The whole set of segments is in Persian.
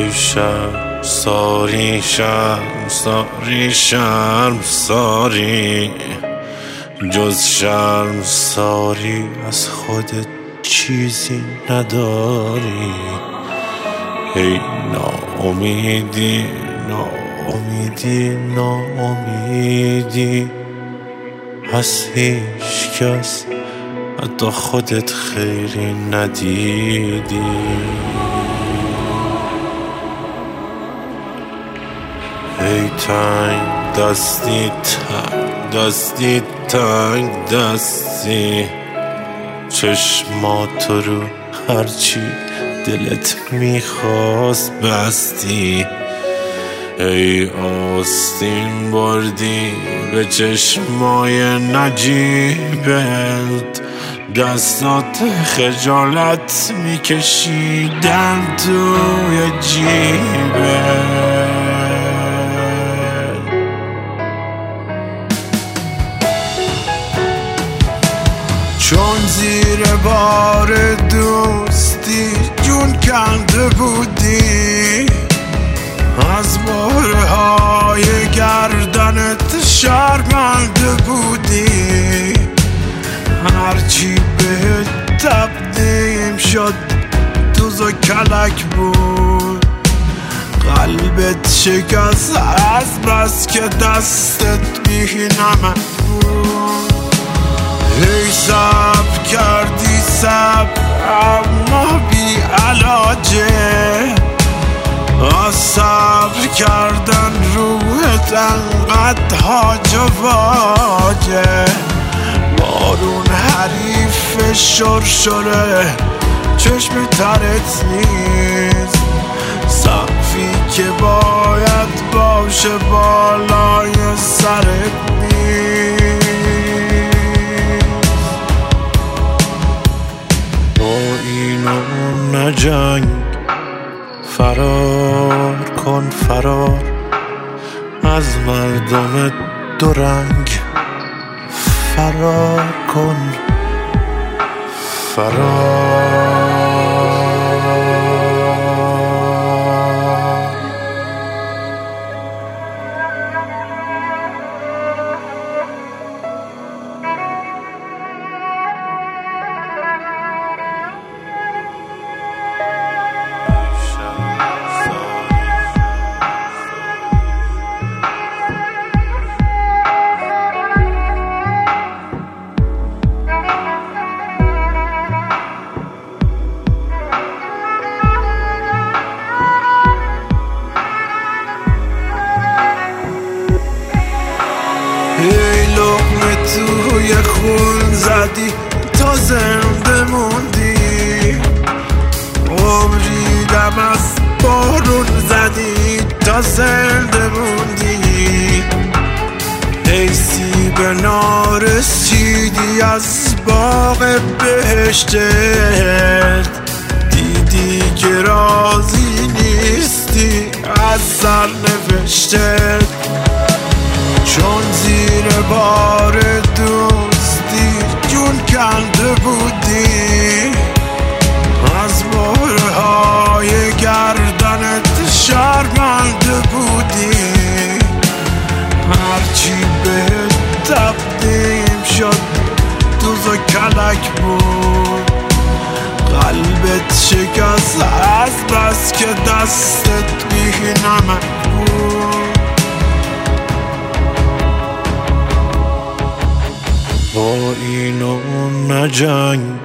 ساری شرم ساری جز شرم ساری از خودت چیزی نداری. ای ناامیدی از هیچ کس حتی خودت خیری ندیدی. ای تنگ دستی چشماتو رو هرچی دلت میخواست بستی. ای آستین بردی به چشمای نجیبت دستات خجالت میکشیدن توی جیبت. چون زیر بار دوستی جون کنده بودی از بارهای گردنت شرمنده بودی. هرچی بهت تقدیم شد دوز و کلک بود. قلبت شکست از بس که دستت بی نمک بود. ای صبر کردی اما بی علاجه. از صبر کردن روحت انقدر هاج و واجه. بارون حریف شرشره چشم ترت نیست. سقفی که باید باشه بالای سرت نیست. با اینو نجنگ فرار کن فرار از مردم دورنگ. فرار کن فرار. ای لقمه توی خون زدی تا زنده موندی. عمری دم از بارون زدی تا زنده موندی. ای سیب نارسیدی از باغ بهشتت. دیدی که راضی نیستی از سرنوشتت. چون زیر بار دوستی جون کنده بودی از بارهای گردنت شرمنده بودی. هرچی بهت تقدیم شد دوز و کلک بود. قلبت شکست از بس که دستت بی نمک بود. با اینو نجنگ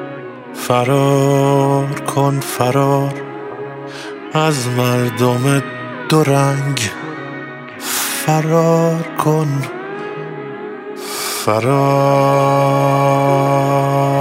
فرار کن فرار از مردم دورنگ. فرار کن فرار.